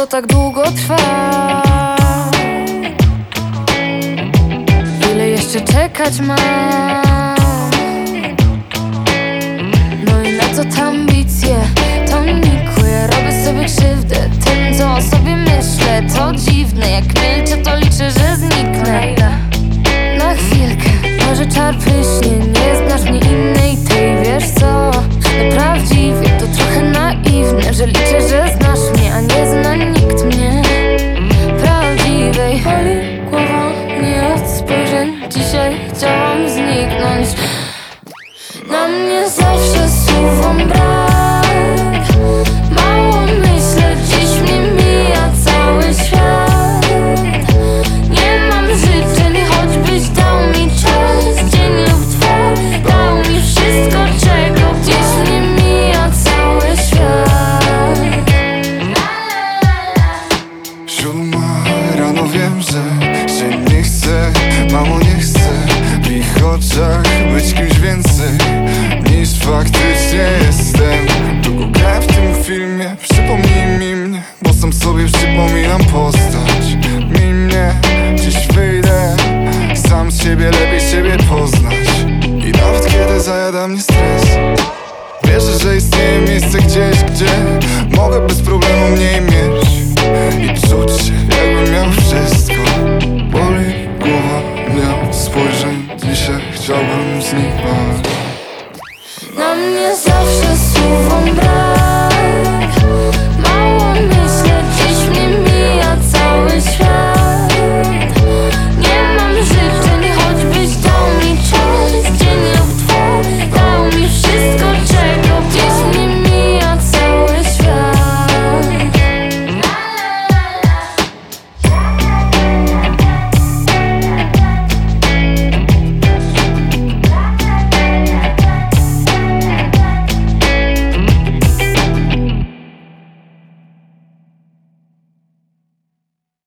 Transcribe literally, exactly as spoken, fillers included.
to tak długo trwa? Ile jeszcze czekać mam? No i na co te ambicje, to nikłe. Robię sobie krzywdę tym, co o sobie myślę. To dziwne, jak milczę, to liczę, że zniknę. Na chwilkę, może czar pryśnie. Nie znasz mnie innej tej, wiesz co? No prawdziwie, to trochę naiwne, że liczę, że znasz mnie, a nie zna nikt mnie prawdziwej. Boli głowa mnie od spojrzeń. Dzisiaj chciałam zniknąć. Na mnie zawsze słowom brak. Mało myślę, dziś mnie mija cały świat. Nie mam życzeń, choćbyś dał mi czas. Dzień lub dwa, dał mi wszystko, czego gdzieś mnie mija cały świat. Siódma rano, wiem, że się nie chcę. Mamo, nie chcę w ich oczach być kimś więcej niż faktycznie jestem. Długo grałem w tym filmie, przypomnij mi mnie, bo sam sobie przypominam postać. Mi mnie, dziś wyjdę, sam z siebie lepiej siebie poznać. I nawet kiedy zajada mnie stres, wierzę, że istnieje miejsce gdzieś, gdzie mogę bez problemu mniej mieć i czuć się, jakbym miał wszystko. Boli głowa mnie od spojrzeń. Dzisiaj chciałbym zniknąć. Na mnie zawsze